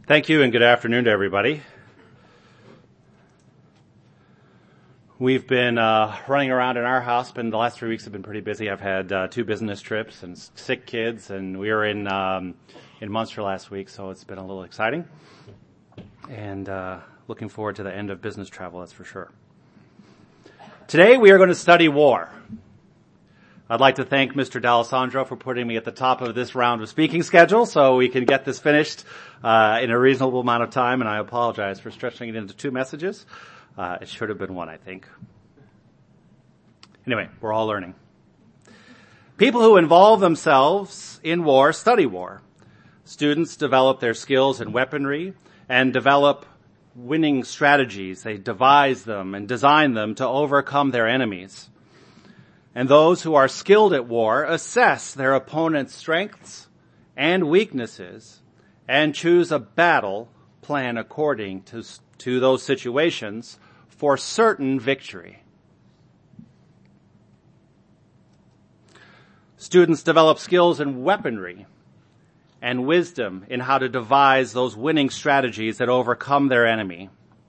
Thank you and good afternoon to everybody. We've been running around in our house, but the last 3 weeks have been pretty busy. I've had 2 business trips and sick kids, and we were in Munster last week, so it's been a little exciting. And looking forward to the end of business travel, that's for sure. Today we are going to study war. I'd like to thank Mr. D'Alessandro for putting me at the top of this round of speaking schedule so we can get this finished in a reasonable amount of time, and I apologize for stretching it into 2 messages. It should have been 1, I think. Anyway, we're all learning. People who involve themselves in war study war. Students develop their skills in weaponry and develop winning strategies. They devise them and design them to overcome their enemies. And those who are skilled at war assess their opponent's strengths and weaknesses and choose a battle plan according to those situations for certain victory. Students develop skills in weaponry and wisdom in how to devise those winning strategies that overcome their enemy.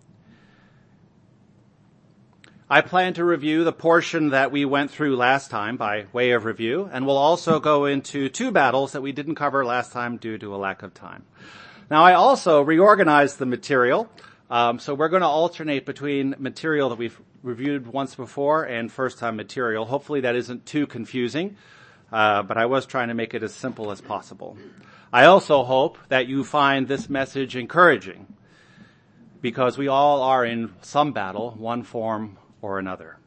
I plan to review the portion that we went through last time by way of review, and we'll also go into 2 battles that we didn't cover last time due to a lack of time. Now, I also reorganized the material, so we're going to alternate between material that we've reviewed once before and first-time material. Hopefully that isn't too confusing, but I was trying to make it as simple as possible. I also hope that you find this message encouraging, because we all are in some battle, one form or another.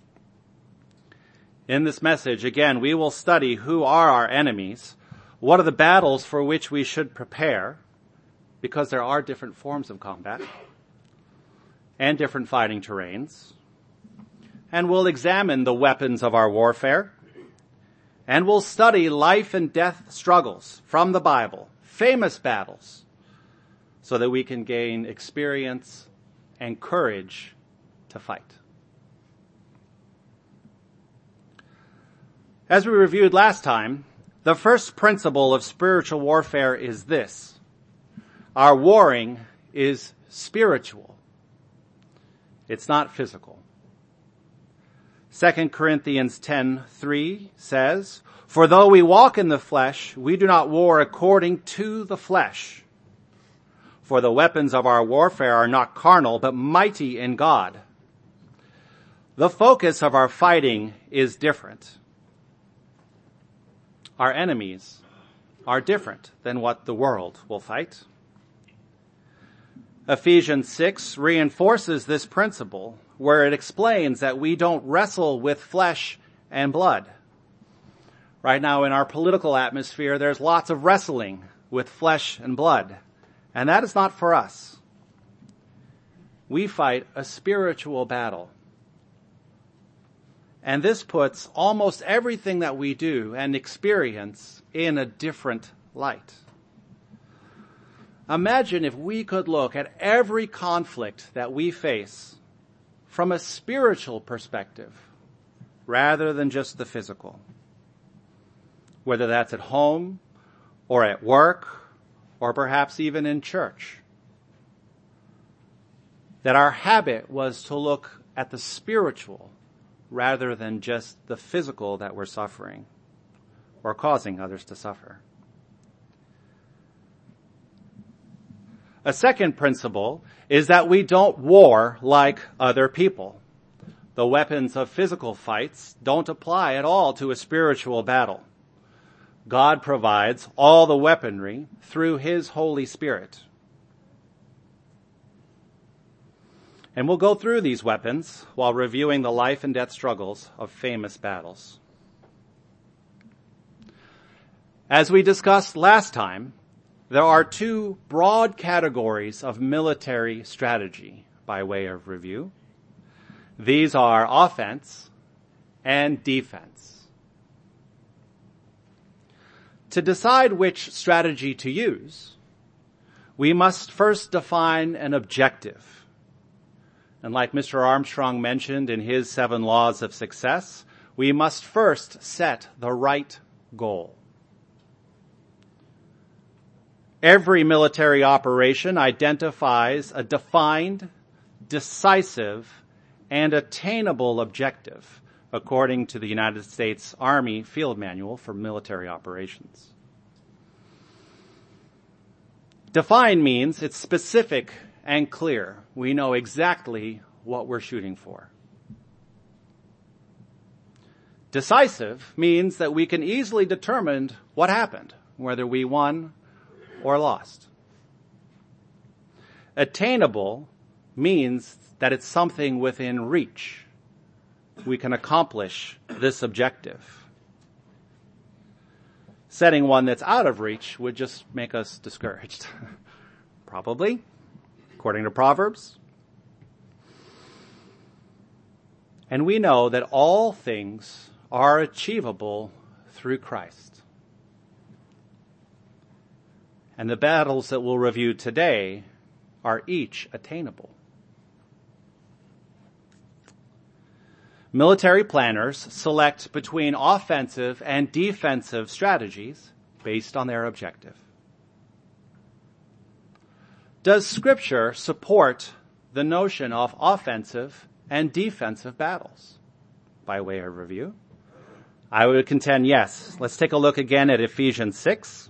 In this message, again, we will study who are our enemies, what are the battles for which we should prepare, because there are different forms of combat and different fighting terrains, and we'll examine the weapons of our warfare, and we'll study life and death struggles from the Bible, famous battles, so that we can gain experience and courage to fight. As we reviewed last time, the first principle of spiritual warfare is this: our warring is spiritual. It's not physical. 2 Corinthians 10:3 says, "For though we walk in the flesh, we do not war according to the flesh. For the weapons of our warfare are not carnal, but mighty in God." The focus of our fighting is different. Our enemies are different than what the world will fight. Ephesians 6 reinforces this principle, where it explains that we don't wrestle with flesh and blood. Right now in our political atmosphere, there's lots of wrestling with flesh and blood, and that is not for us. We fight a spiritual battle. And this puts almost everything that we do and experience in a different light. Imagine if we could look at every conflict that we face from a spiritual perspective rather than just the physical. Whether that's at home or at work or perhaps even in church. That our habit was to look at the spiritual rather than just the physical that we're suffering or causing others to suffer. A second principle is that we don't war like other people. The weapons of physical fights don't apply at all to a spiritual battle. God provides all the weaponry through His Holy Spirit. And we'll go through these weapons while reviewing the life and death struggles of famous battles. As we discussed last time, there are 2 broad categories of military strategy by way of review. These are offense and defense. To decide which strategy to use, we must first define an objective. And like Mr. Armstrong mentioned in his 7 laws of success, we must first set the right goal. Every military operation identifies a defined, decisive, and attainable objective, according to the United States Army Field Manual for Military Operations. Define means it's specific and clear. We know exactly what we're shooting for. Decisive means that we can easily determine what happened, whether we won or lost. Attainable means that it's something within reach. We can accomplish this objective. Setting one that's out of reach would just make us discouraged. Probably, according to Proverbs. And we know that all things are achievable through Christ. And the battles that we'll review today are each attainable. Military planners select between offensive and defensive strategies based on their objective. Does Scripture support the notion of offensive and defensive battles? By way of review, I would contend yes. Let's take a look again at Ephesians 6.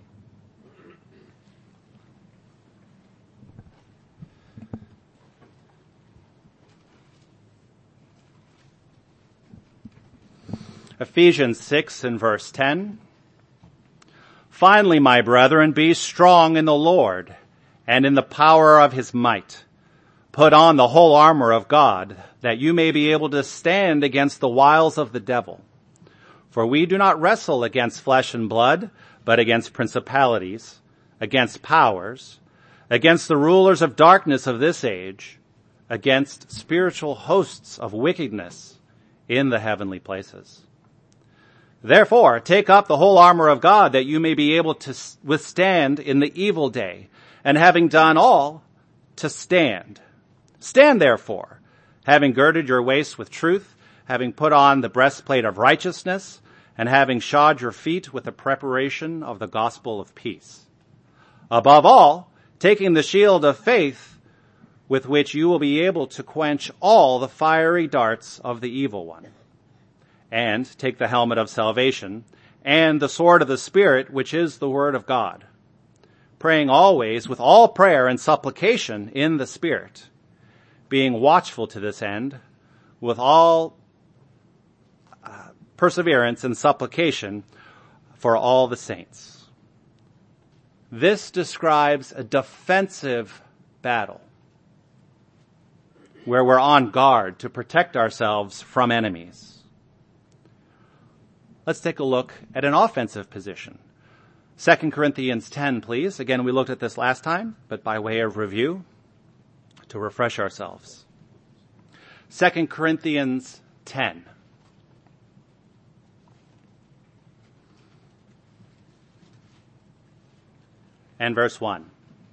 Ephesians 6 and verse 10. Finally, my brethren, be strong in the Lord and in the power of his might. Put on the whole armor of God, that you may be able to stand against the wiles of the devil. For we do not wrestle against flesh and blood, but against principalities, against powers, against the rulers of darkness of this age, against spiritual hosts of wickedness in the heavenly places. Therefore, take up the whole armor of God, that you may be able to withstand in the evil day, and having done all, to stand. Stand therefore, having girded your waist with truth, having put on the breastplate of righteousness, and having shod your feet with the preparation of the gospel of peace. Above all, taking the shield of faith, with which you will be able to quench all the fiery darts of the evil one. And take the helmet of salvation, and the sword of the Spirit, which is the word of God. Praying always with all prayer and supplication in the Spirit, being watchful to this end, with all perseverance and supplication for all the saints. This describes a defensive battle, where we're on guard to protect ourselves from enemies. Let's take a look at an offensive position. 2 Corinthians 10, please. Again, we looked at this last time, but by way of review, to refresh ourselves. 2 Corinthians 10. And verse 1.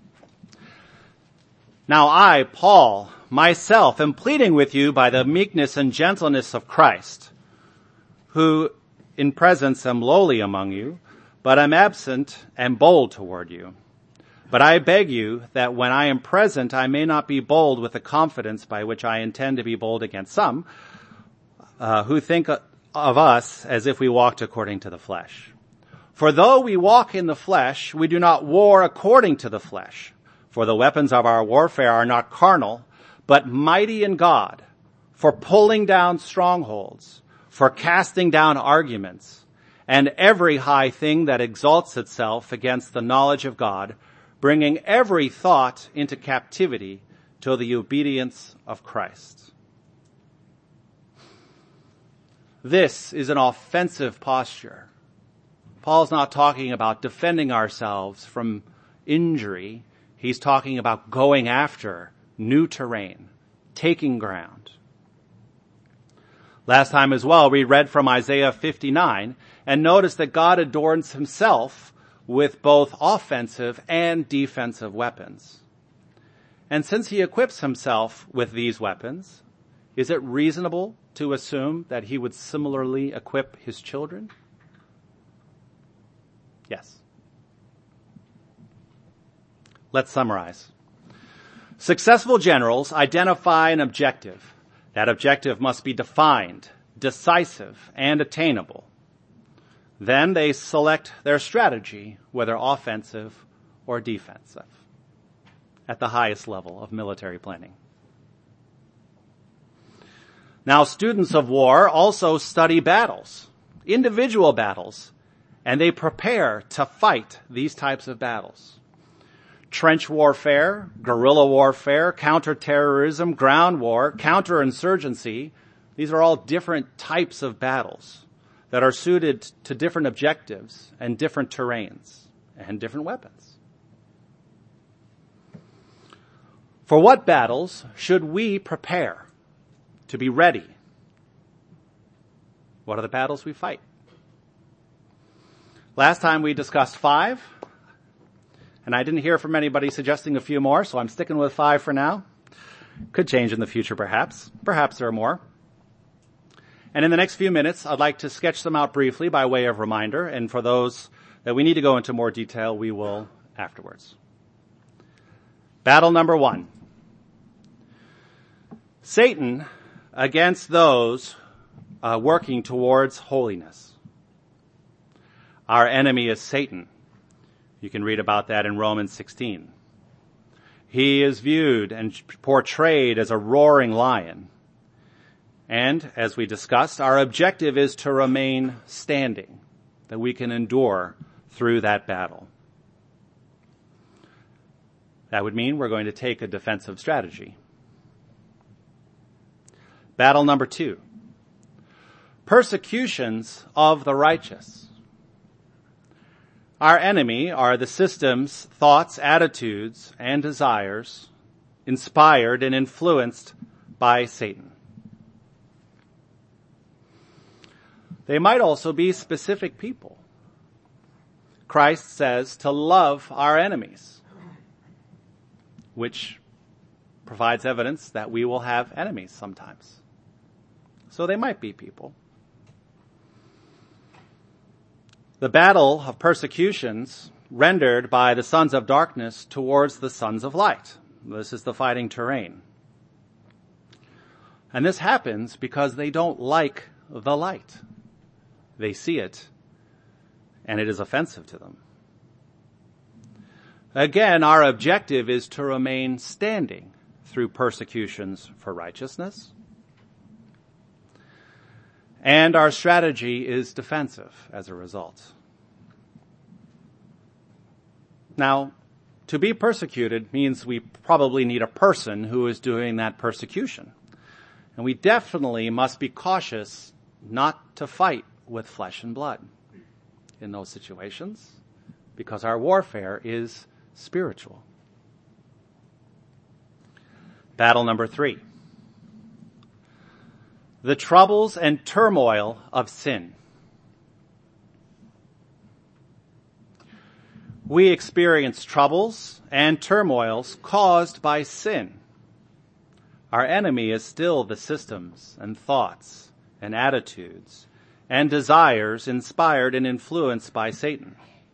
Now I, Paul, myself, am pleading with you by the meekness and gentleness of Christ, who in presence am lowly among you, but am absent and bold toward you. But I beg you that when I am present, I may not be bold with the confidence by which I intend to be bold against some, who think of us as if we walked according to the flesh. For though we walk in the flesh, we do not war according to the flesh. For the weapons of our warfare are not carnal, but mighty in God, for pulling down strongholds, for casting down arguments, and every high thing that exalts itself against the knowledge of God, bringing every thought into captivity to the obedience of Christ. This is an offensive posture. Paul's not talking about defending ourselves from injury. He's talking about going after new terrain, taking ground. Last time as well, we read from Isaiah 59 and noticed that God adorns himself with both offensive and defensive weapons. And since he equips himself with these weapons, is it reasonable to assume that he would similarly equip his children? Yes. Let's summarize. Successful generals identify an objective. That objective must be defined, decisive, and attainable. Then they select their strategy, whether offensive or defensive, at the highest level of military planning. Now, students of war also study battles, individual battles, and they prepare to fight these types of battles. Trench warfare, guerrilla warfare, counterterrorism, ground war, counterinsurgency, these are all different types of battles that are suited to different objectives and different terrains and different weapons. For what battles should we prepare to be ready? What are the battles we fight? Last time we discussed 5, and I didn't hear from anybody suggesting a few more, so I'm sticking with 5 for now. Could change in the future, perhaps. Perhaps there are more. And in the next few minutes, I'd like to sketch them out briefly by way of reminder, and for those that we need to go into more detail, we will afterwards. Battle number 1. Satan against those working towards holiness. Our enemy is Satan. You can read about that in Romans 16. He is viewed and portrayed as a roaring lion. And, as we discussed, our objective is to remain standing, that we can endure through that battle. That would mean we're going to take a defensive strategy. Battle number 2. Persecutions of the righteous. Our enemy are the systems, thoughts, attitudes, and desires inspired and influenced by Satan. They might also be specific people. Christ says to love our enemies, which provides evidence that we will have enemies sometimes. So they might be people. The battle of persecutions rendered by the sons of darkness towards the sons of light. This is the fighting terrain. And this happens because they don't like the light. They see it, and it is offensive to them. Again, our objective is to remain standing through persecutions for righteousness. And our strategy is defensive as a result. Now, to be persecuted means we probably need a person who is doing that persecution. And we definitely must be cautious not to fight with flesh and blood in those situations, because our warfare is spiritual. Battle number 3. The troubles and turmoil of sin. We experience troubles and turmoils caused by sin. Our enemy is still the systems and thoughts and attitudes and desires inspired and influenced by Satan.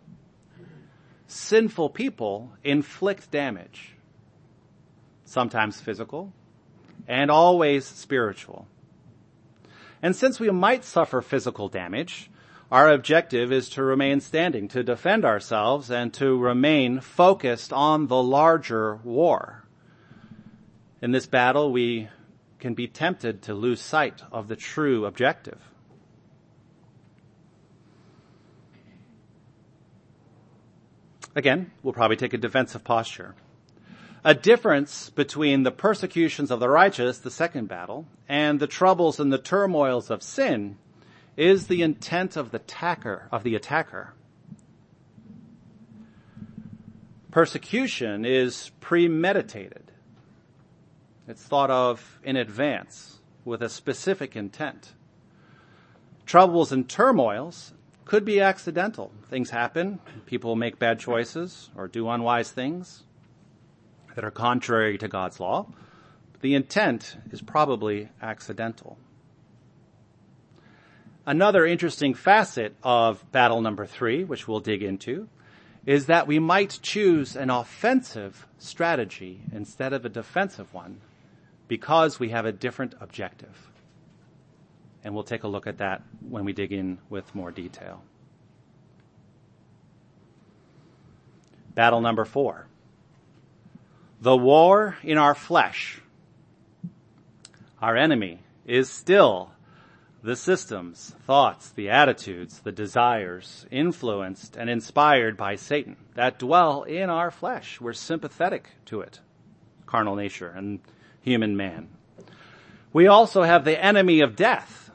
Sinful people inflict damage, sometimes physical and always spiritual. And since we might suffer physical damage, our objective is to remain standing, to defend ourselves, and to remain focused on the larger war. In this battle, we can be tempted to lose sight of the true objective. Again, we'll probably take a defensive posture. A difference between the persecutions of the righteous, the second battle, and the troubles and the turmoils of sin is the intent of the attacker. Persecution is premeditated. It's thought of in advance with a specific intent. Troubles and turmoils could be accidental. Things happen. People make bad choices or do unwise things that are contrary to God's law. The intent is probably accidental. Another interesting facet of battle number 3, which we'll dig into, is that we might choose an offensive strategy instead of a defensive one because we have a different objective. And we'll take a look at that when we dig in with more detail. Battle number 4. The war in our flesh. Our enemy is still the systems, thoughts, the attitudes, the desires, influenced and inspired by Satan that dwell in our flesh. We're sympathetic to it, carnal nature and human man. We also have the enemy of death.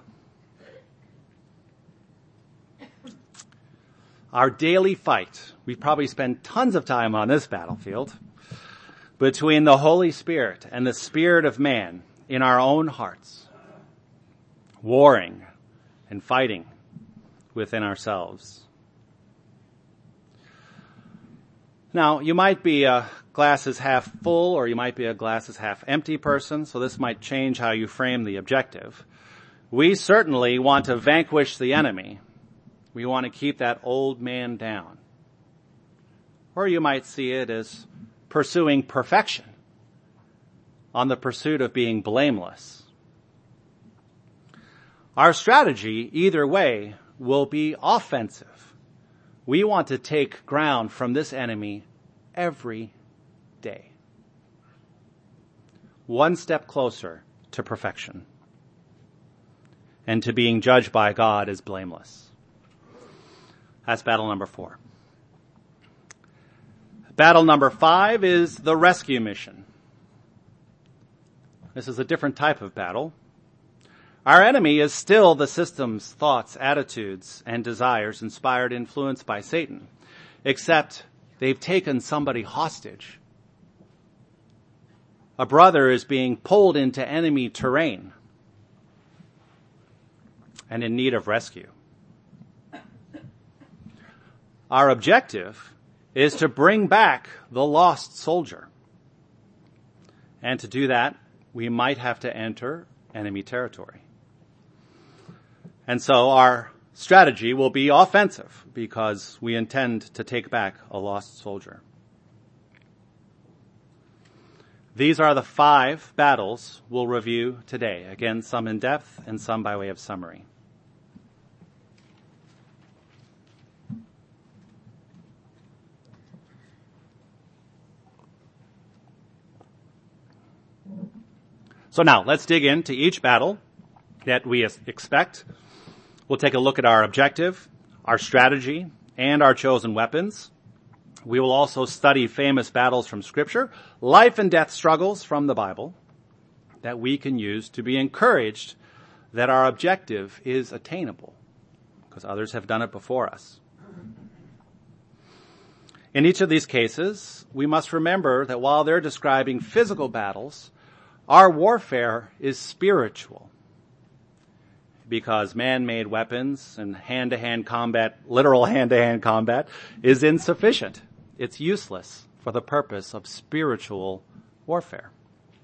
Our daily fight, we probably spend tons of time on this battlefield, between the Holy Spirit and the spirit of man in our own hearts, warring and fighting within ourselves. Now, you might be a glasses half full or you might be a glasses half empty person, so this might change how you frame the objective. We certainly want to vanquish the enemy. We want to keep that old man down. Or you might see it as pursuing perfection on the pursuit of being blameless. Our strategy, either way, will be offensive. We want to take ground from this enemy every day. One step closer to perfection and to being judged by God as blameless. That's battle number 4. Battle number 5 is the rescue mission. This is a different type of battle. Our enemy is still the systems, thoughts, attitudes, and desires inspired, influenced by Satan, except they've taken somebody hostage. A brother is being pulled into enemy terrain and in need of rescue. Our objective is to bring back the lost soldier. And to do that, we might have to enter enemy territory. And so our strategy will be offensive because we intend to take back a lost soldier. These are the 5 battles we'll review today. Again, some in depth and some by way of summary. So now, let's dig into each battle that we expect. We'll take a look at our objective, our strategy, and our chosen weapons. We will also study famous battles from Scripture, life and death struggles from the Bible that we can use to be encouraged that our objective is attainable, because others have done it before us. In each of these cases, we must remember that while they're describing physical battles, our warfare is spiritual, because man-made weapons and hand-to-hand combat, literal hand-to-hand combat, is insufficient. It's useless for the purpose of spiritual warfare.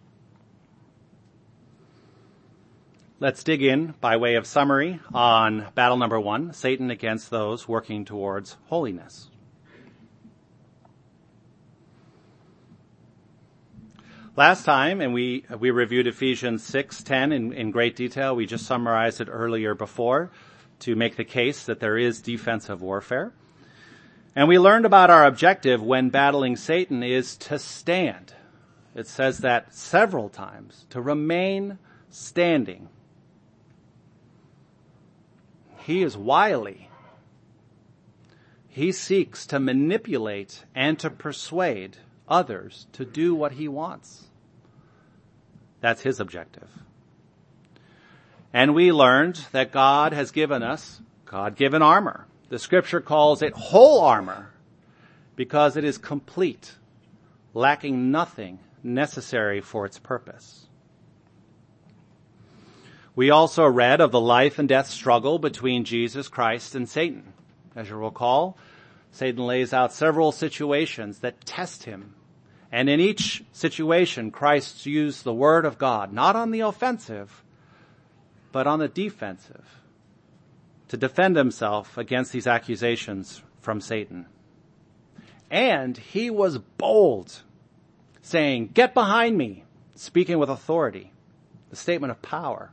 Let's dig in by way of summary on battle number 1, Satan against those working towards holiness. Last time, and we reviewed Ephesians 6:10 in great detail. We just summarized it earlier before to make the case that there is defensive warfare. And we learned about our objective when battling Satan is to stand. It says that several times, to remain standing. He is wily. He seeks to manipulate and to persuade others to do what he wants. That's his objective. And we learned that God has given us God-given armor. The Scripture calls it whole armor because it is complete, lacking nothing necessary for its purpose. We also read of the life and death struggle between Jesus Christ and Satan. As you recall, Satan lays out several situations that test him. And in each situation, Christ used the word of God, not on the offensive, but on the defensive, to defend himself against these accusations from Satan. And he was bold, saying, "Get behind me," speaking with authority, the statement of power.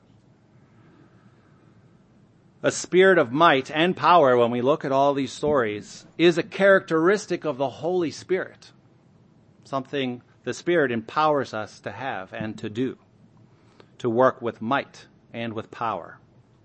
A spirit of might and power, when we look at all these stories, is a characteristic of the Holy Spirit, something the Spirit empowers us to have and to do, to work with might and with power.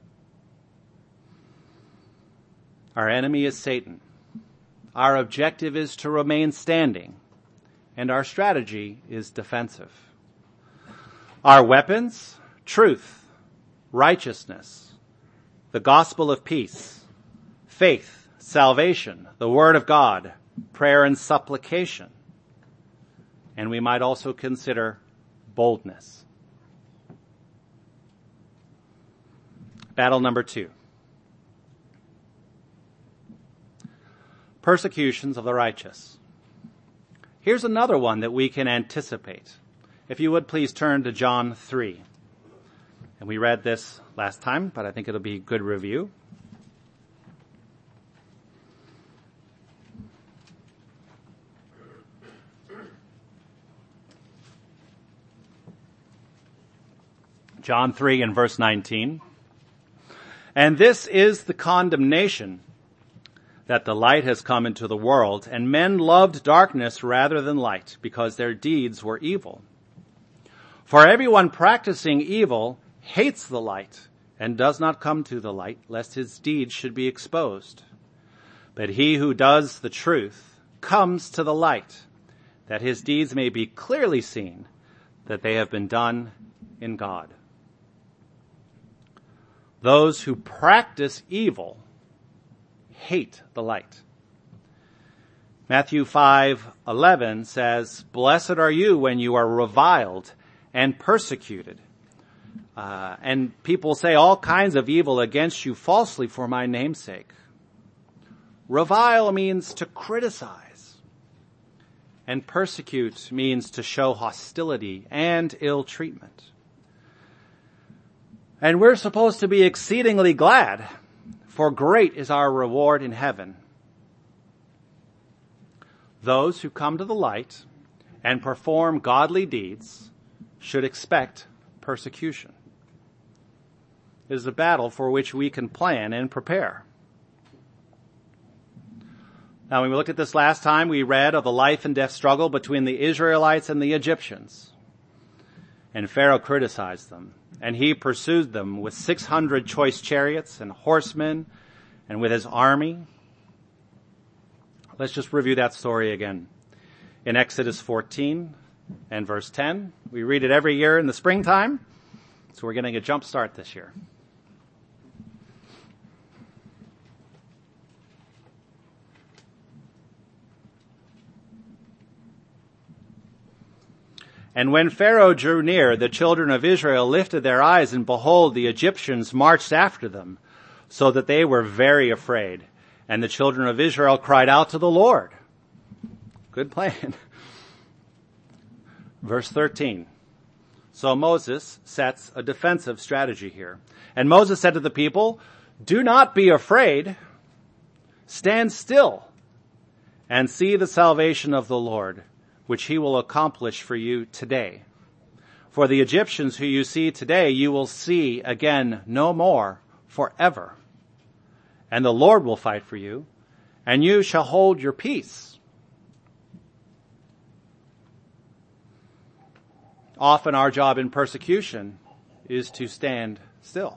Our enemy is Satan. Our objective is to remain standing, and our strategy is defensive. Our weapons, truth, righteousness, the gospel of peace, faith, salvation, the word of God, prayer and supplication. And we might also consider boldness. Battle number 2. Persecutions of the righteous. Here's another one that we can anticipate. If you would please turn to John 3. And we read this last time, but I think it'll be a good review. John 3 and verse 19. And this is the condemnation, that the light has come into the world, and men loved darkness rather than light, because their deeds were evil. For everyone practicing evil hates the light, and does not come to the light, lest his deeds should be exposed. But he who does the truth comes to the light, that his deeds may be clearly seen, that they have been done in God. Those who practice evil hate the light. Matthew 5:11 says, "Blessed are you when you are reviled and persecuted. And people say all kinds of evil against you falsely for my name's sake." Revile means to criticize. And persecute means to show hostility and ill treatment. And we're supposed to be exceedingly glad, for great is our reward in heaven. Those who come to the light and perform godly deeds should expect persecution. It is a battle for which we can plan and prepare. Now, when we looked at this last time, we read of the life and death struggle between the Israelites and the Egyptians. And Pharaoh criticized them, and he pursued them with 600 choice chariots and horsemen and with his army. Let's just review that story again. In Exodus 14 and verse 10, we read it every year in the springtime, so we're getting a jump start this year. And when Pharaoh drew near, the children of Israel lifted their eyes, and behold, the Egyptians marched after them, so that they were very afraid. And the children of Israel cried out to the Lord. Good plan. Verse 13. So Moses sets a defensive strategy here. And Moses said to the people, "Do not be afraid. Stand still and see the salvation of the Lord, which he will accomplish for you today. For the Egyptians who you see today, you will see again no more forever. And the Lord will fight for you, and you shall hold your peace." Often our job in persecution is to stand still.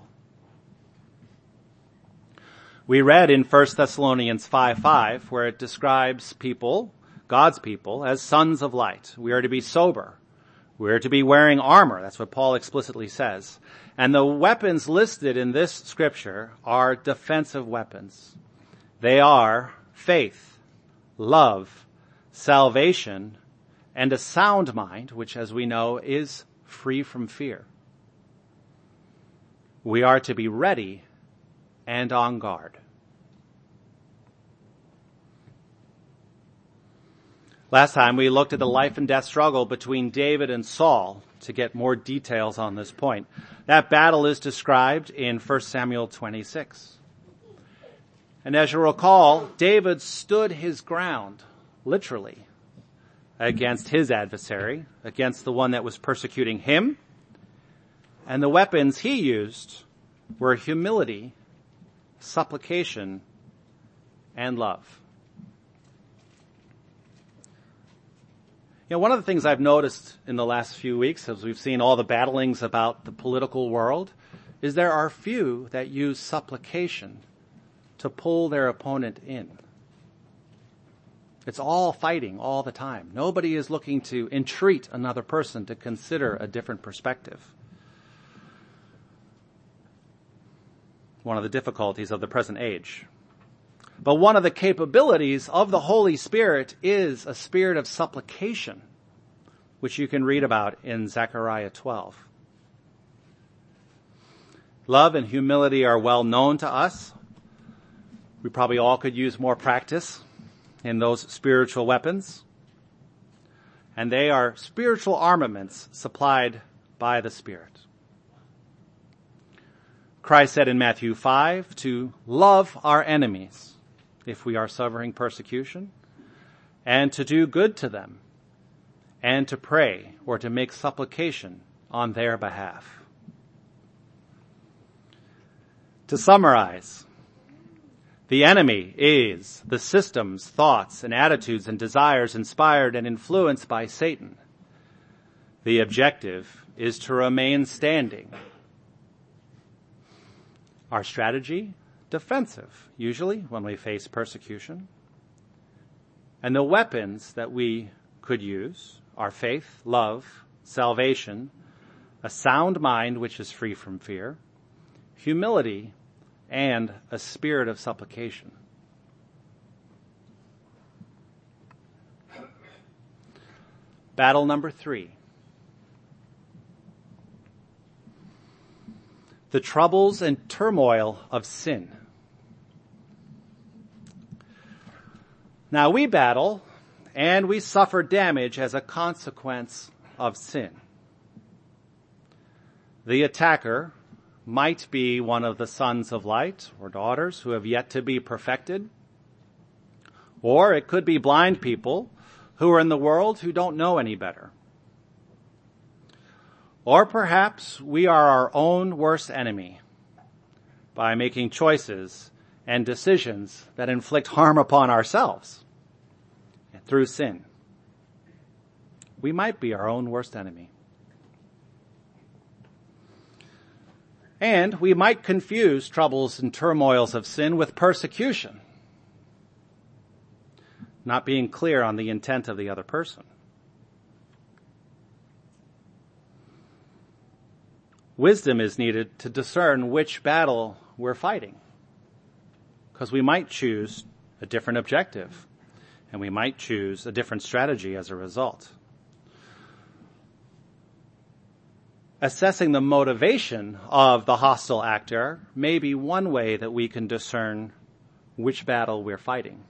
We read in 1 Thessalonians 5:5, where it describes people, God's people, as sons of light. We are to be sober. We are to be wearing armor. That's what Paul explicitly says. And the weapons listed in this scripture are defensive weapons. They are faith, love, salvation, and a sound mind, which, as we know, is free from fear. We are to be ready and on guard. Last time we looked at the life and death struggle between David and Saul to get more details on this point. That battle is described in 1 Samuel 26. And as you recall, David stood his ground literally, against his adversary, against the one that was persecuting him. And the weapons he used were humility, supplication, and love. You know, one of the things I've noticed in the last few weeks as we've seen all the battlings about the political world is there are few that use supplication to pull their opponent in. It's all fighting all the time. Nobody is looking to entreat another person to consider a different perspective. One of the difficulties of the present age. But one of the capabilities of the Holy Spirit is a spirit of supplication, which you can read about in Zechariah 12. Love and humility are well known to us. We probably all could use more practice in those spiritual weapons. And they are spiritual armaments supplied by the Spirit. Christ said in Matthew 5 to love our enemies if we are suffering persecution, and to do good to them, and to pray or to make supplication on their behalf. To summarize, the enemy is the systems, thoughts, and attitudes and desires inspired and influenced by Satan. The objective is to remain standing. Our strategy, defensive, usually when we face persecution. And the weapons that we could use are faith, love, salvation, a sound mind which is free from fear, humility, and a spirit of supplication. Battle number 3. The troubles and turmoil of sin. Now we battle and we suffer damage as a consequence of sin. The attacker might be one of the sons of light or daughters who have yet to be perfected. Or it could be blind people who are in the world who don't know any better. Or perhaps we are our own worst enemy by making choices and decisions that inflict harm upon ourselves through sin. We might be our own worst enemy. And we might confuse troubles and turmoils of sin with persecution, not being clear on the intent of the other person. Wisdom is needed to discern which battle we're fighting, because we might choose a different objective, and we might choose a different strategy as a result. Assessing the motivation of the hostile actor may be one way that we can discern which battle we're fighting.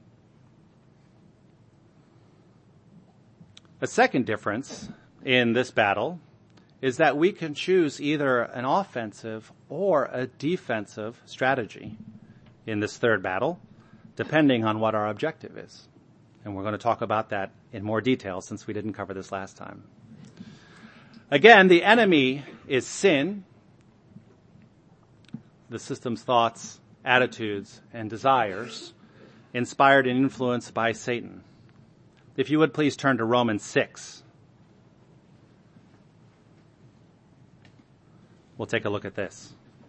A second difference in this battle is that we can choose either an offensive or a defensive strategy in this third battle, depending on what our objective is. And we're going to talk about that in more detail since we didn't cover this last time. Again, the enemy is sin, the system's thoughts, attitudes, and desires, inspired and influenced by Satan. If you would please turn to Romans 6. We'll take a look at this.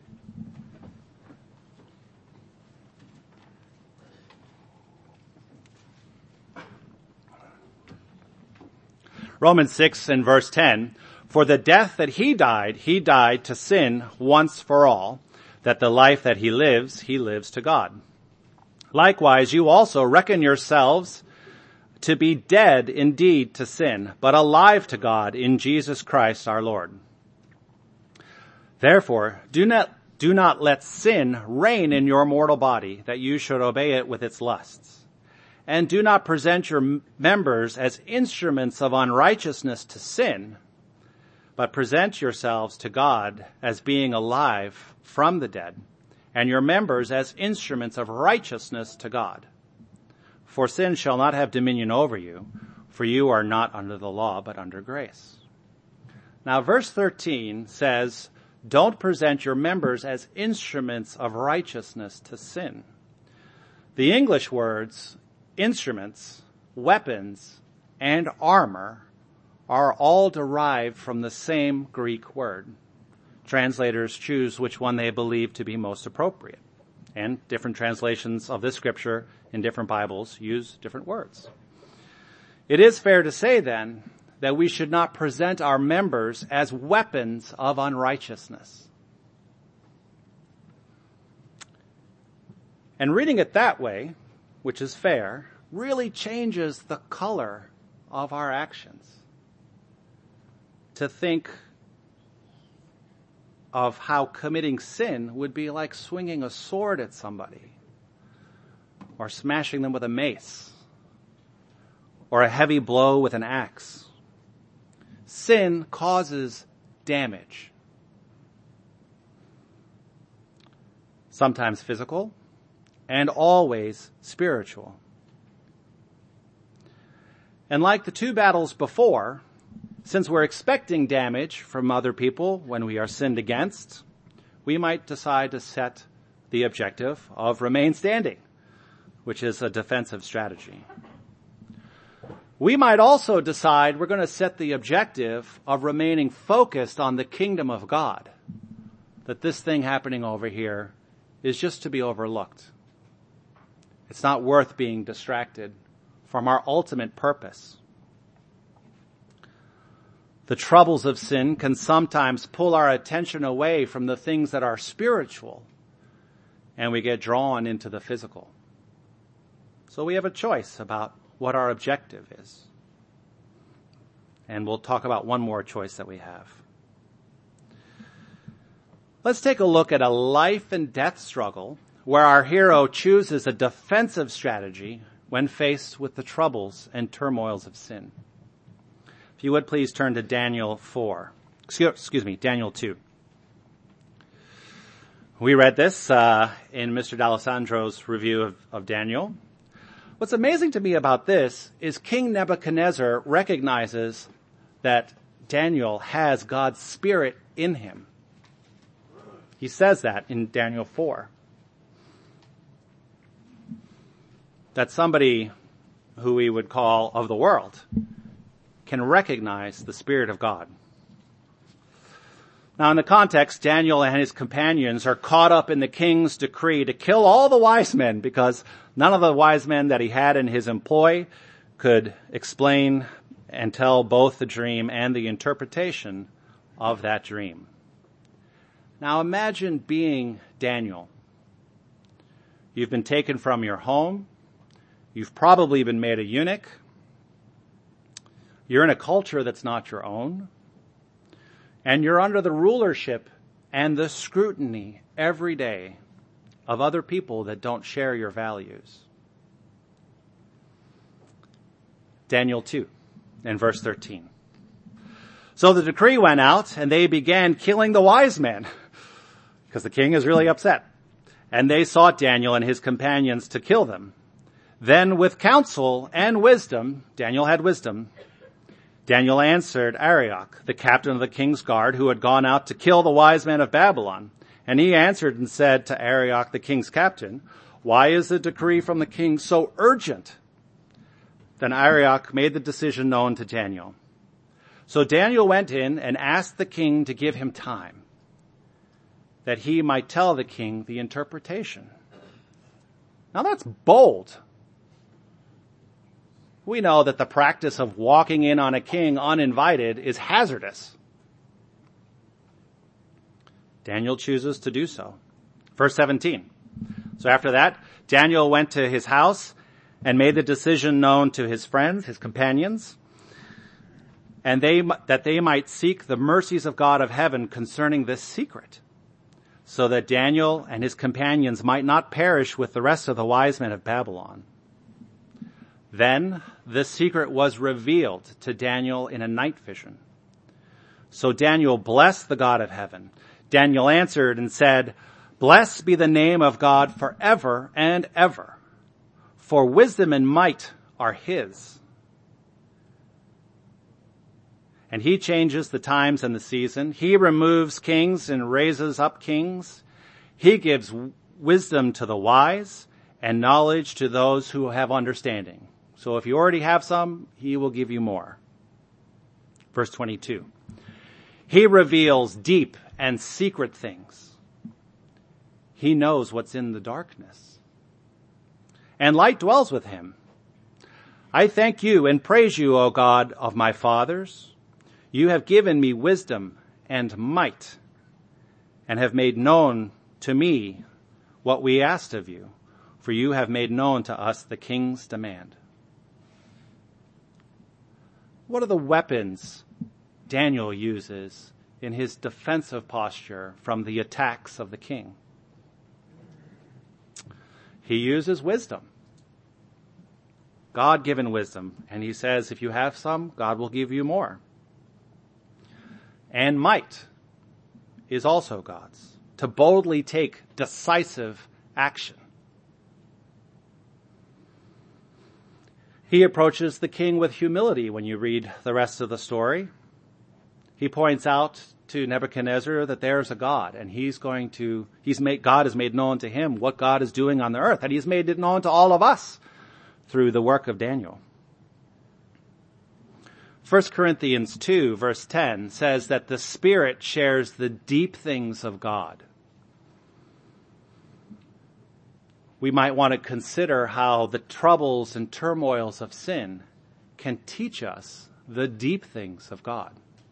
Romans 6 and verse 10, for the death that he died to sin once for all, that the life that he lives to God. Likewise, you also reckon yourselves to be dead indeed to sin, but alive to God in Jesus Christ our Lord. Therefore, do not let sin reign in your mortal body, that you should obey it with its lusts. And do not present your members as instruments of unrighteousness to sin, but present yourselves to God as being alive from the dead, and your members as instruments of righteousness to God. for sin shall not have dominion over you, for you are not under the law, but under grace. Now, verse 13 says, don't present your members as instruments of righteousness to sin. The English words, instruments, weapons, and armor are all derived from the same Greek word. Translators choose which one they believe to be most appropriate. And different translations of this scripture in different Bibles use different words. It is fair to say then that we should not present our members as weapons of unrighteousness. And reading it that way, which is fair, really changes the color of our actions. To think of how committing sin would be like swinging a sword at somebody, or smashing them with a mace, or a heavy blow with an axe. Sin causes damage. Sometimes physical, and always spiritual. And like the two battles before, since we're expecting damage from other people when we are sinned against, we might decide to set the objective of remain standing, which is a defensive strategy. We might also decide we're going to set the objective of remaining focused on the kingdom of God, that this thing happening over here is just to be overlooked. It's not worth being distracted from our ultimate purpose. The troubles of sin can sometimes pull our attention away from the things that are spiritual, and we get drawn into the physical. So we have a choice about what our objective is. And we'll talk about one more choice that we have. Let's take a look at a life and death struggle where our hero chooses a defensive strategy when faced with the troubles and turmoils of sin. If you would please turn to Daniel 2. We read this in Mr. D'Alessandro's review of Daniel. What's amazing to me about this is King Nebuchadnezzar recognizes that Daniel has God's Spirit in him. He says that in Daniel 4. That somebody who we would call of the world can recognize the Spirit of God. Now in the context, Daniel and his companions are caught up in the king's decree to kill all the wise men because none of the wise men that he had in his employ could explain and tell both the dream and the interpretation of that dream. Now imagine being Daniel. You've been taken from your home. You've probably been made a eunuch. You're in a culture that's not your own. And you're under the rulership and the scrutiny every day of other people that don't share your values. Daniel 2 and verse 13. So the decree went out and they began killing the wise men because the king is really upset. And they sought Daniel and his companions to kill them. Then with counsel and wisdom, Daniel had wisdom, Daniel answered Arioch, the captain of the king's guard, who had gone out to kill the wise men of Babylon. And he answered and said to Arioch, the king's captain, why is the decree from the king so urgent? Then Arioch made the decision known to Daniel. So Daniel went in and asked the king to give him time, that he might tell the king the interpretation. Now that's bold. We know that the practice of walking in on a king uninvited is hazardous. Daniel chooses to do so. Verse 17. So after that, Daniel went to his house and made the decision known to his friends, his companions, and that they might seek the mercies of God of heaven concerning this secret, so that Daniel and his companions might not perish with the rest of the wise men of Babylon. Then the secret was revealed to Daniel in a night vision. So Daniel blessed the God of heaven. Daniel answered and said, blessed be the name of God forever and ever. For wisdom and might are his. And he changes the times and the season. He removes kings and raises up kings. He gives wisdom to the wise and knowledge to those who have understanding. So if you already have some, he will give you more. Verse 22. He reveals deep and secret things. He knows what's in the darkness. And light dwells with him. I thank you and praise you, O God of my fathers. You have given me wisdom and might, and have made known to me what we asked of you, for you have made known to us the king's demand. What are the weapons Daniel uses in his defensive posture from the attacks of the king? He uses wisdom. God-given wisdom. And he says, if you have some, God will give you more. And might is also God's, to boldly take decisive action. He approaches the king with humility when you read the rest of the story. He points out to Nebuchadnezzar that there's a God, and God has made known to him what God is doing on the earth, and he's made it known to all of us through the work of Daniel. 1 Corinthians 2 verse 10 says that the Spirit shares the deep things of God. We might want to consider how the troubles and turmoils of sin can teach us the deep things of God.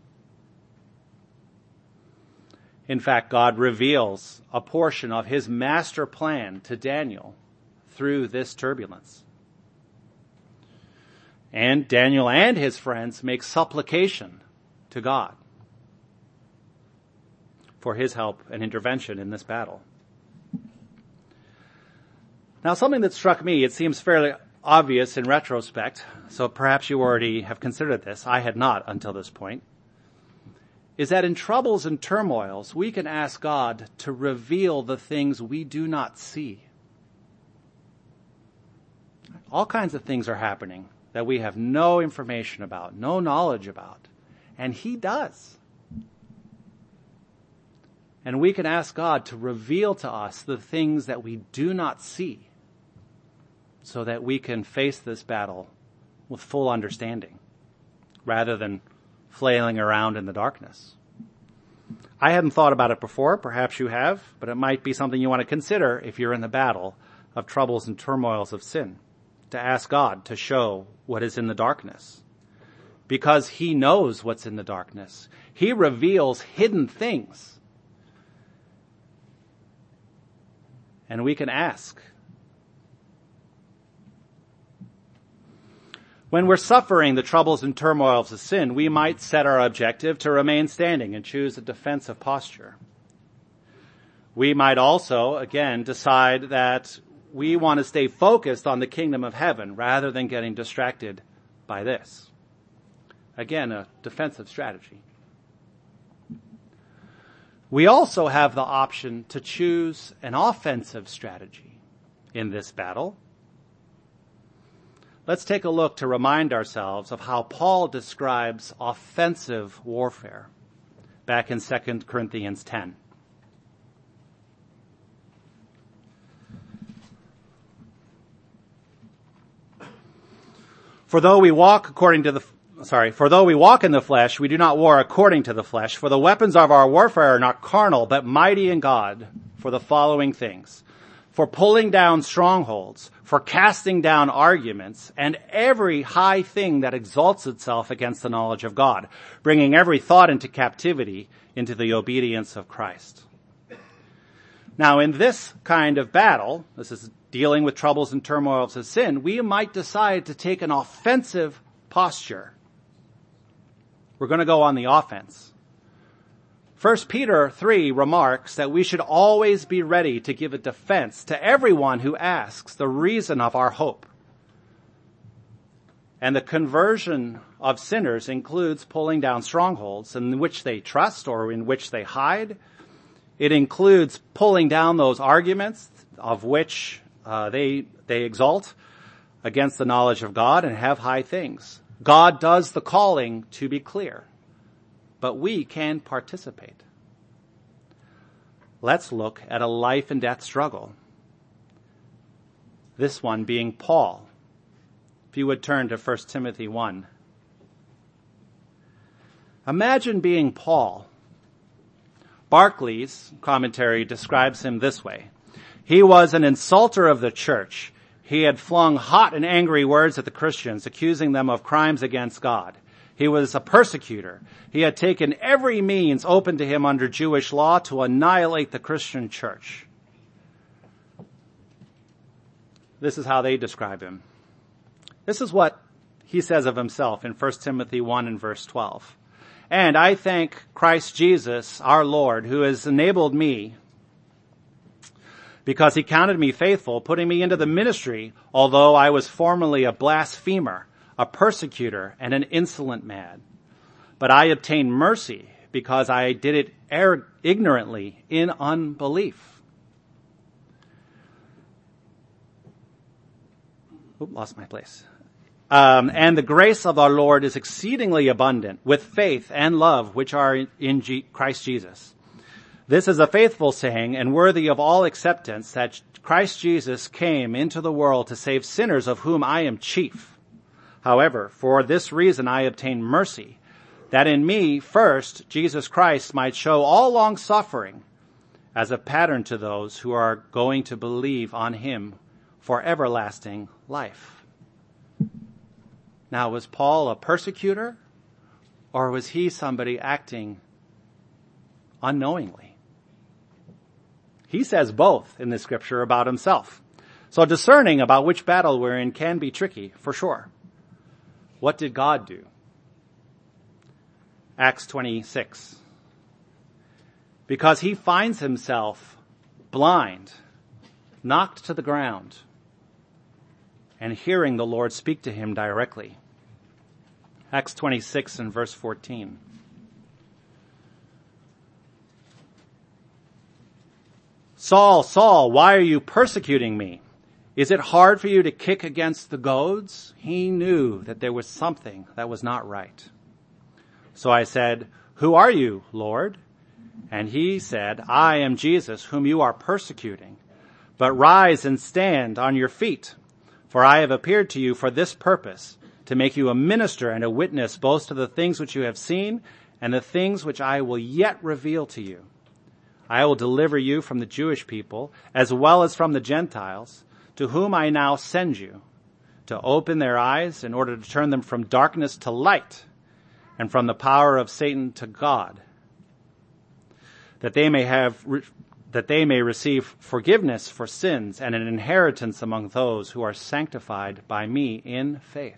In fact, God reveals a portion of his master plan to Daniel through this turbulence. And Daniel and his friends make supplication to God for his help and intervention in this battle. Now, something that struck me, it seems fairly obvious in retrospect, so perhaps you already have considered this, I had not until this point, is that in troubles and turmoils, we can ask God to reveal the things we do not see. All kinds of things are happening that we have no information about, no knowledge about, and he does. And we can ask God to reveal to us the things that we do not see so that we can face this battle with full understanding rather than flailing around in the darkness. I hadn't thought about it before, perhaps you have, but it might be something you want to consider if you're in the battle of troubles and turmoils of sin, to ask God to show what is in the darkness. Because he knows what's in the darkness. He reveals hidden things. And we can ask. When we're suffering the troubles and turmoils of sin, we might set our objective to remain standing and choose a defensive posture. We might also, again, decide that we want to stay focused on the kingdom of heaven rather than getting distracted by this. Again, a defensive strategy. We also have the option to choose an offensive strategy in this battle. Let's take a look to remind ourselves of how Paul describes offensive warfare back in 2 Corinthians 10. For though we walk in the flesh, we do not war according to the flesh. For the weapons of our warfare are not carnal, but mighty in God for the following things. For pulling down strongholds, for casting down arguments, and every high thing that exalts itself against the knowledge of God, bringing every thought into captivity into the obedience of Christ. Now, in this kind of battle, this is dealing with troubles and turmoils of sin, we might decide to take an offensive posture. We're going to go on the offense. 1 Peter 3 remarks that we should always be ready to give a defense to everyone who asks the reason of our hope. And the conversion of sinners includes pulling down strongholds in which they trust or in which they hide. It includes pulling down those arguments of which they exalt against the knowledge of God and have high things. God does the calling to be clear, but we can participate. Let's look at a life and death struggle. This one being Paul. If you would turn to 1 Timothy 1. Imagine being Paul. Barclay's commentary describes him this way. He was an insulter of the church. He had flung hot and angry words at the Christians, accusing them of crimes against God. He was a persecutor. He had taken every means open to him under Jewish law to annihilate the Christian church. This is how they describe him. This is what he says of himself in 1 Timothy 1 and verse 12. And I thank Christ Jesus, our Lord, who has enabled me, because he counted me faithful, putting me into the ministry, although I was formerly a blasphemer, a persecutor, and an insolent man. But I obtained mercy because I did it ignorantly in unbelief. Lost my place. And the grace of our Lord is exceedingly abundant with faith and love which are in Christ Jesus. This is a faithful saying and worthy of all acceptance that Christ Jesus came into the world to save sinners, of whom I am chief. However, for this reason I obtained mercy, that in me first Jesus Christ might show all long suffering as a pattern to those who are going to believe on him for everlasting life. Now, was Paul a persecutor, or was he somebody acting unknowingly? He says both in the scripture about himself. So discerning about which battle we're in can be tricky, for sure. What did God do? Acts 26. Because he finds himself blind, knocked to the ground, and hearing the Lord speak to him directly. Acts 26 and verse 14. Saul, Saul, why are you persecuting me? Is it hard for you to kick against the goads? He knew that there was something that was not right. So I said, who are you, Lord? And he said, I am Jesus, whom you are persecuting. But rise and stand on your feet, for I have appeared to you for this purpose, to make you a minister and a witness both to the things which you have seen and the things which I will yet reveal to you. I will deliver you from the Jewish people as well as from the Gentiles, to whom I now send you, to open their eyes in order to turn them from darkness to light and from the power of Satan to God, that they may receive forgiveness for sins and an inheritance among those who are sanctified by me in faith.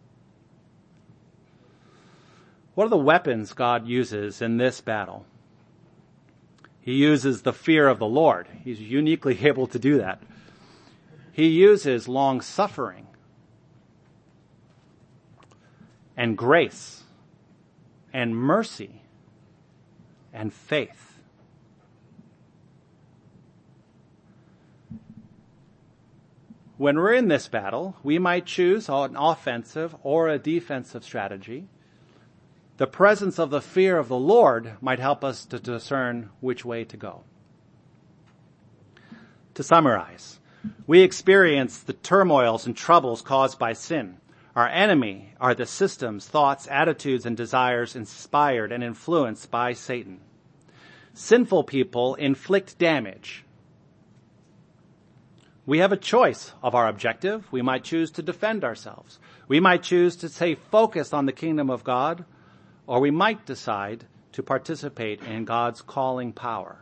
What are the weapons God uses in this battle? He uses the fear of the Lord. He's uniquely able to do that. He uses long suffering and grace and mercy and faith. When we're in this battle, we might choose an offensive or a defensive strategy. The presence of the fear of the Lord might help us to discern which way to go. To summarize, we experience the turmoils and troubles caused by sin. Our enemy are the systems, thoughts, attitudes, and desires inspired and influenced by Satan. Sinful people inflict damage. We have a choice of our objective. We might choose to defend ourselves. We might choose to stay focused on the kingdom of God, or we might decide to participate in God's calling power.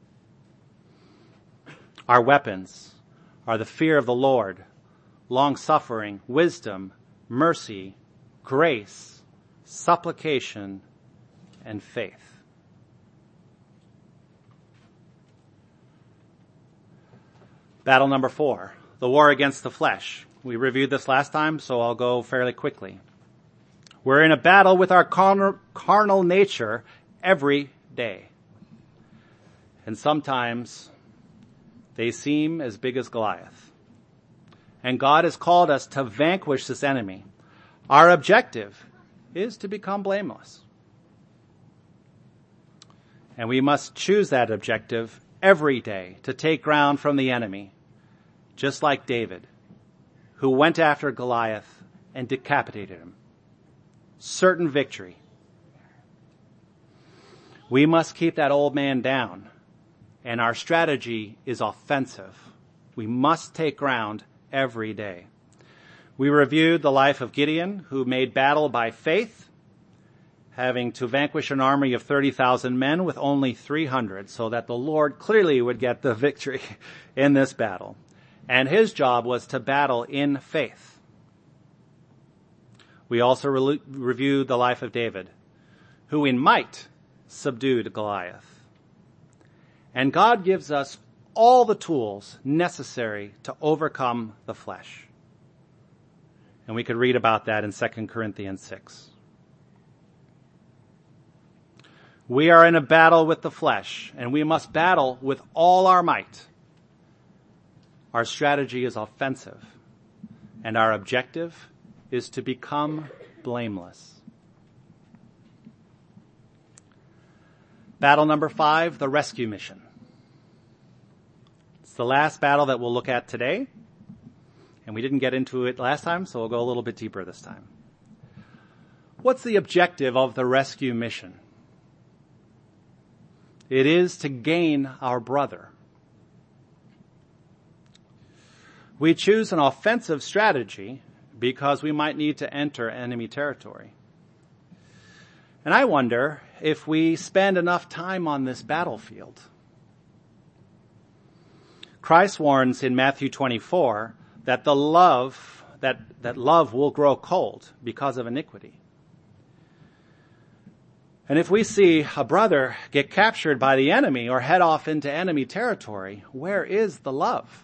Our weapons are the fear of the Lord, long-suffering, wisdom, mercy, grace, supplication, and faith. Battle number 4, the war against the flesh. We reviewed this last time, so I'll go fairly quickly. We're in a battle with our carnal nature every day. And sometimes they seem as big as Goliath. And God has called us to vanquish this enemy. Our objective is to become blameless. And we must choose that objective every day to take ground from the enemy, just like David, who went after Goliath and decapitated him. Certain victory. We must keep that old man down, and our strategy is offensive. We must take ground every day. We reviewed the life of Gideon, who made battle by faith, having to vanquish an army of 30,000 men with only 300, so that the Lord clearly would get the victory in this battle. And his job was to battle in faith. We also reviewed the life of David, who in might subdued Goliath. And God gives us all the tools necessary to overcome the flesh. And we could read about that in 2 Corinthians 6. We are in a battle with the flesh, and we must battle with all our might. Our strategy is offensive, and our objective is to become blameless. Battle number 5, the rescue mission. It's the last battle that we'll look at today, and we didn't get into it last time, so we'll go a little bit deeper this time. What's the objective of the rescue mission? It is to gain our brother. We choose an offensive strategy because we might need to enter enemy territory. And I wonder if we spend enough time on this battlefield. Christ warns in Matthew 24 that love will grow cold because of iniquity. And if we see a brother get captured by the enemy or head off into enemy territory, where is the love?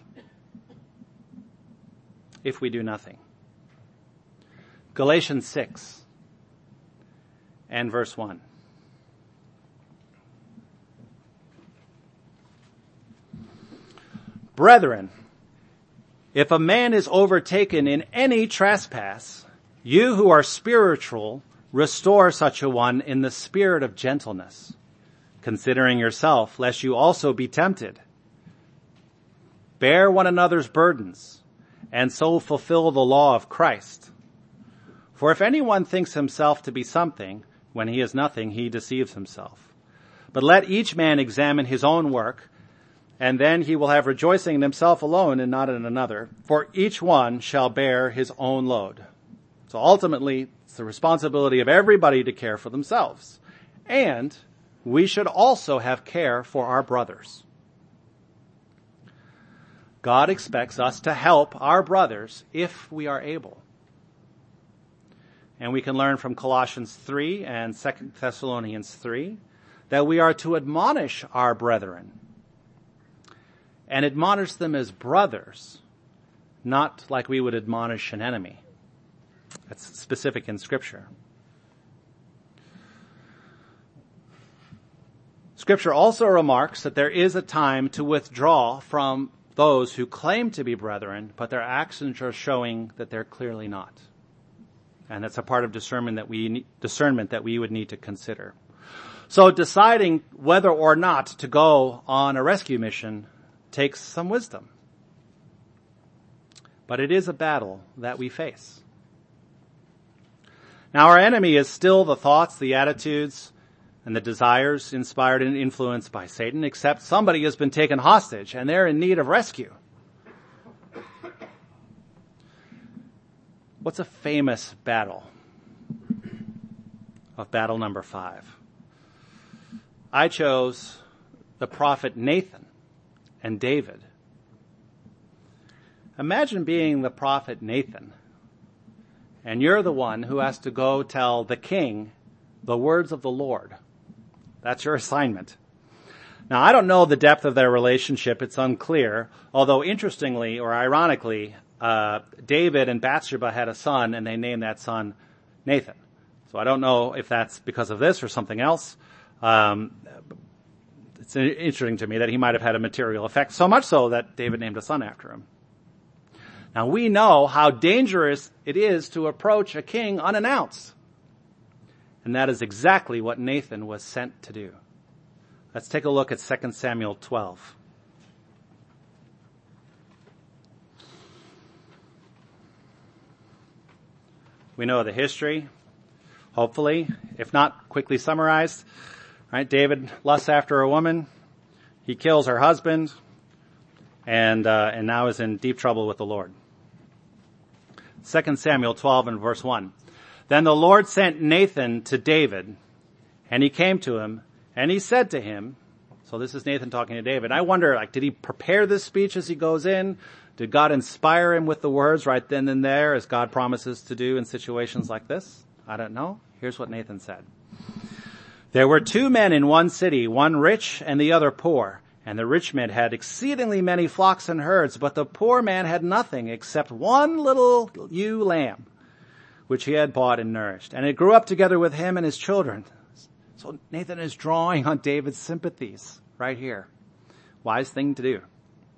If we do nothing. Galatians 6 and verse 1. Brethren, if a man is overtaken in any trespass, you who are spiritual, restore such a one in the spirit of gentleness, considering yourself, lest you also be tempted. Bear one another's burdens, and so fulfill the law of Christ. For if anyone thinks himself to be something, when he is nothing, he deceives himself. But let each man examine his own work, and then he will have rejoicing in himself alone and not in another. For each one shall bear his own load. So ultimately, it's the responsibility of everybody to care for themselves. And we should also have care for our brothers. God expects us to help our brothers if we are able. And we can learn from Colossians 3 and 2 Thessalonians 3 that we are to admonish our brethren. And admonish them as brothers, not like we would admonish an enemy. That's specific in Scripture. Scripture also remarks that there is a time to withdraw from those who claim to be brethren, but their actions are showing that they're clearly not. And that's a part of discernment that we would need to consider. So deciding whether or not to go on a rescue mission takes some wisdom. But it is a battle that we face. Now our enemy is still the thoughts, the attitudes, and the desires inspired and influenced by Satan, except somebody has been taken hostage and they're in need of rescue. What's a famous battle of battle number 5? I chose the prophet Nathan and David. Imagine being the prophet Nathan, and you're the one who has to go tell the king the words of the Lord. That's your assignment. Now, I don't know the depth of their relationship. It's unclear. Although, interestingly or ironically, David and Bathsheba had a son, and they named that son Nathan. So I don't know if that's because of this or something else. It's interesting to me that he might have had a material effect, so much so that David named a son after him. Now we know how dangerous it is to approach a king unannounced. And that is exactly what Nathan was sent to do. Let's take a look at 2 Samuel 12. We know the history, hopefully, if not quickly summarized. Right? David lusts after a woman. He kills her husband and now is in deep trouble with the Lord. 2 Samuel 12 and verse 1. Then the Lord sent Nathan to David, and he came to him, and he said to him, so this is Nathan talking to David. I wonder, did he prepare this speech as he goes in? Did God inspire him with the words right then and there, as God promises to do in situations like this? I don't know. Here's what Nathan said. There were 2 men in one city, one rich and the other poor. And the rich man had exceedingly many flocks and herds, but the poor man had nothing except one little ewe lamb, which he had bought and nourished. And it grew up together with him and his children. So Nathan is drawing on David's sympathies right here. Wise thing to do.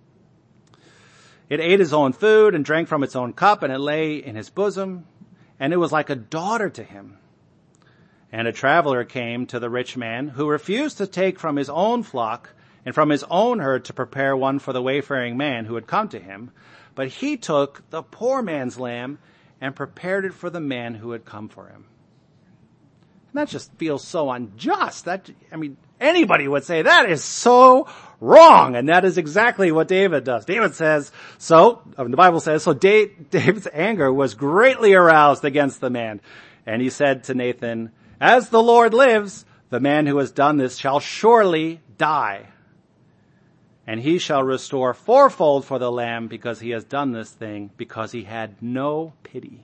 It ate his own food and drank from its own cup, and it lay in his bosom, and it was like a daughter to him. And a traveler came to the rich man, who refused to take from his own flock and from his own herd to prepare one for the wayfaring man who had come to him. But he took the poor man's lamb and prepared it for the man who had come for him. And that just feels so unjust. Anybody would say that is so wrong. And that is exactly what David does. David says, the Bible says, David's anger was greatly aroused against the man. And he said to Nathan, as the Lord lives, the man who has done this shall surely die. And he shall restore 4-fold for the lamb because he has done this thing, because he had no pity.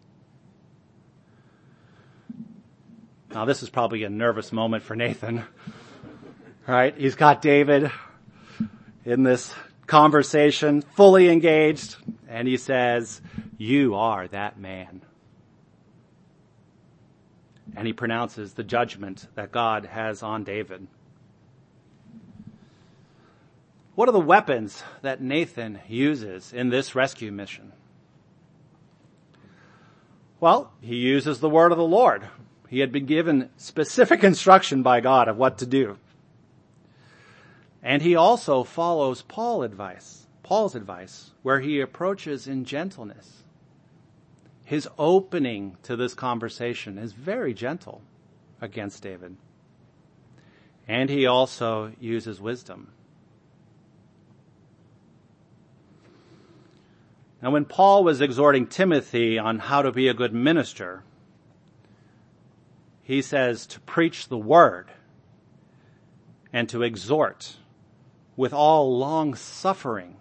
Now this is probably a nervous moment for Nathan. Right? He's got David in this conversation, fully engaged, and he says, you are that man. And he pronounces the judgment that God has on David. What are the weapons that Nathan uses in this rescue mission? Well, he uses the word of the Lord. He had been given specific instruction by God of what to do. And he also follows Paul's advice, where he approaches in gentleness. His opening to this conversation is very gentle against David. And he also uses wisdom. Now, when Paul was exhorting Timothy on how to be a good minister, he says to preach the word and to exhort with all long suffering.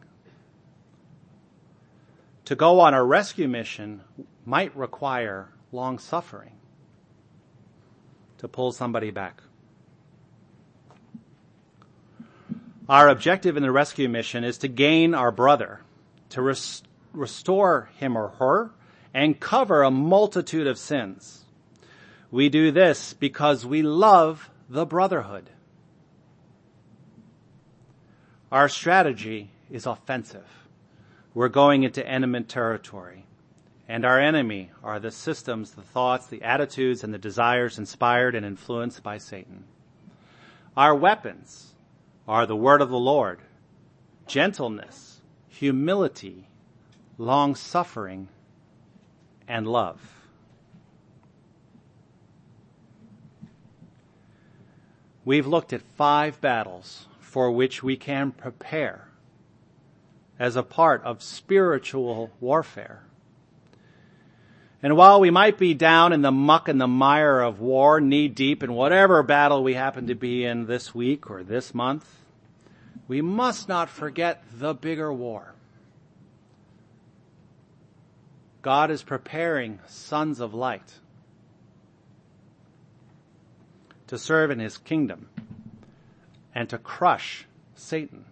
To go on a rescue mission might require long suffering to pull somebody back. Our objective in the rescue mission is to gain our brother, to restore him or her, and cover a multitude of sins. We do this because we love the brotherhood. Our strategy is offensive. We're going into enemy territory. And our enemy are the systems, the thoughts, the attitudes, and the desires inspired and influenced by Satan. Our weapons are the word of the Lord, gentleness, humility, long-suffering, and love. We've looked at 5 battles for which we can prepare as a part of spiritual warfare. And while we might be down in the muck and the mire of war, knee-deep in whatever battle we happen to be in this week or this month, we must not forget the bigger war. God is preparing sons of light to serve in his kingdom and to crush Satan.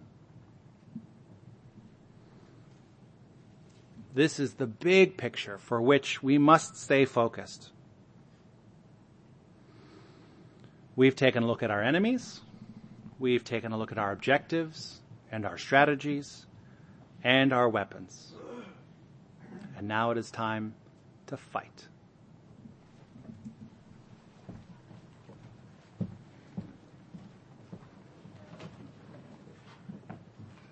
This is the big picture for which we must stay focused. We've taken a look at our enemies. We've taken a look at our objectives and our strategies and our weapons. And now it is time to fight.